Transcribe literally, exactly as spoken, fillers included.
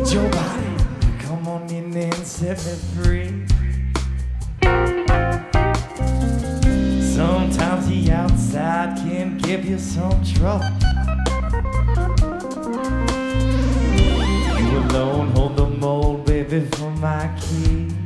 your body, come on in and set me free. Sometimes the outside can give you some trouble. You alone hold the mold, baby, for my key.